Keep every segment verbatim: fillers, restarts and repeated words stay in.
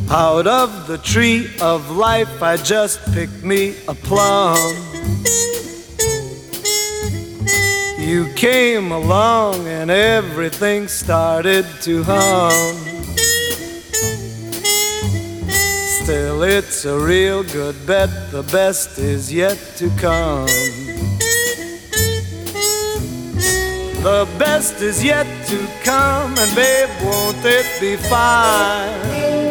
Out of the tree of life I just picked me a plum. You came along and everything started to hum. Still it's a real good bet, the best is yet to come. The best is yet to come, and babe, won't it be fine?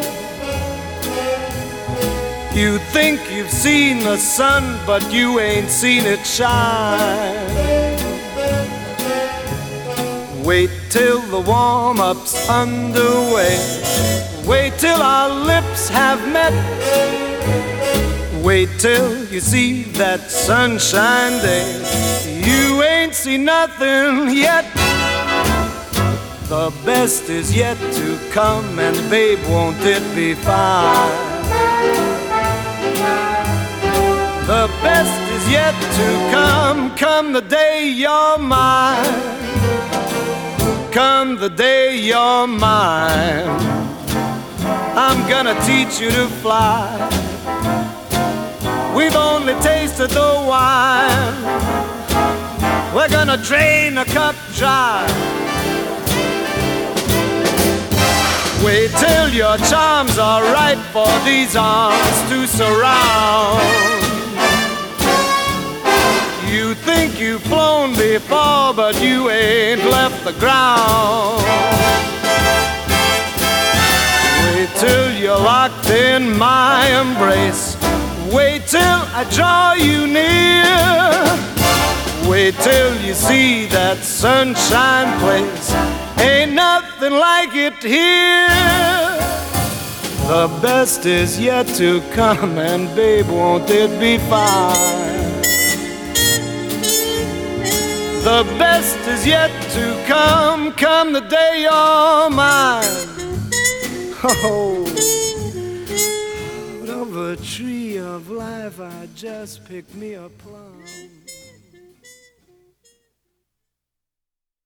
You think you've seen the sun, but you ain't seen it shine. Wait till the warm-up's underway. Wait till our lips have met. Wait till you see that sunshine day. You ain't seen nothing yet. The best is yet to come, and babe, won't it be fine? The best is yet to come, come the day you're mine. Come the day you're mine. I'm gonna teach you to fly. We've only tasted the wine. We're gonna drain the cup dry. Wait till your charms are right for these arms to surround. You think you've flown before, but you ain't left the ground. Wait till you're locked in my embrace. Wait till I draw you near. Wait till you see that sunshine place. Ain't nothing like it here. The best is yet to come, and babe, won't it be fine? The best is yet to come, come the day you're mine. Oh, out of a tree of life I just picked me a plum.